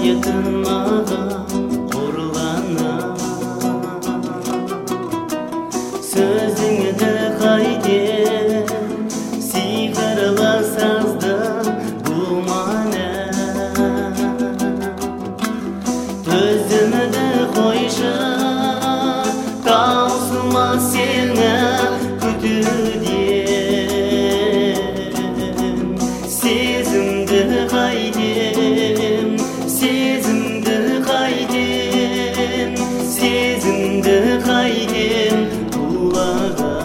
Yakınmağa uğurlana sözünü de haydi sigarala sazda bulmana özümü de koyşa tausma selme kütüdüm sezimdi haydi sezimdi haydim kulağa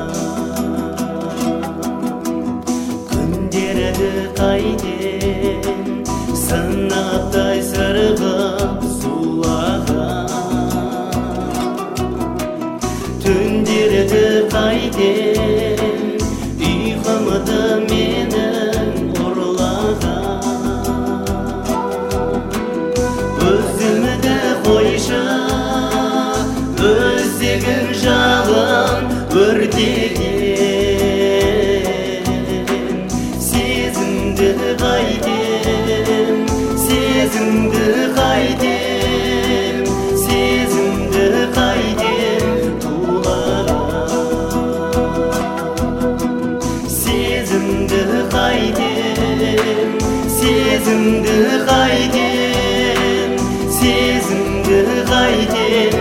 Günderdi haydim sanatay sarıgıp sulağa Tünderdi haydim uykumda menin urlağa Özümü de koyşa özlegin жағын өртеген сезімді қайтем сезімді қайтем сезімді қайтем тулаға сезімді қайтем сезімді қайтем сезімді қайтем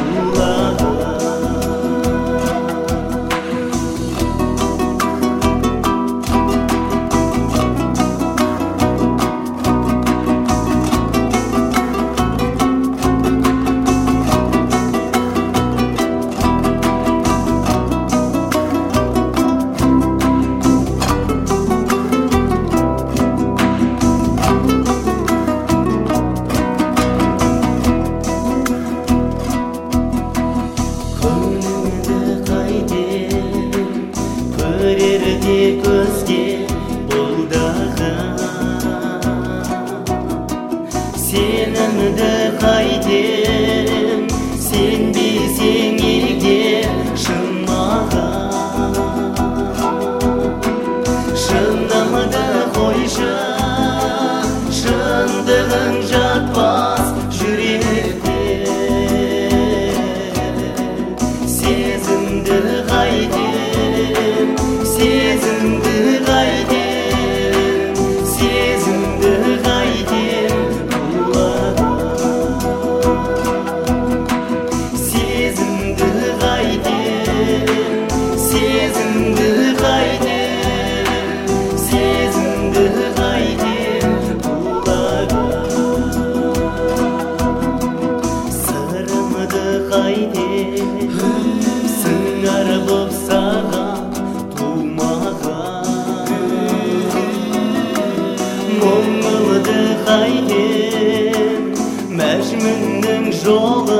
Көрерде көзге бұлдаған сенімді қайтем сенбесең егер шын маған шынымды қойшы шындығың жатпас жүректе сезімді қайтем сезімді қайтем сезімді қайтем кулаға сезімді қайтем сезімді қайтем сезімді қайтем кулаға сырымды қайтем сыңар боп саған мұңымды қайтем мәжмүннің жолы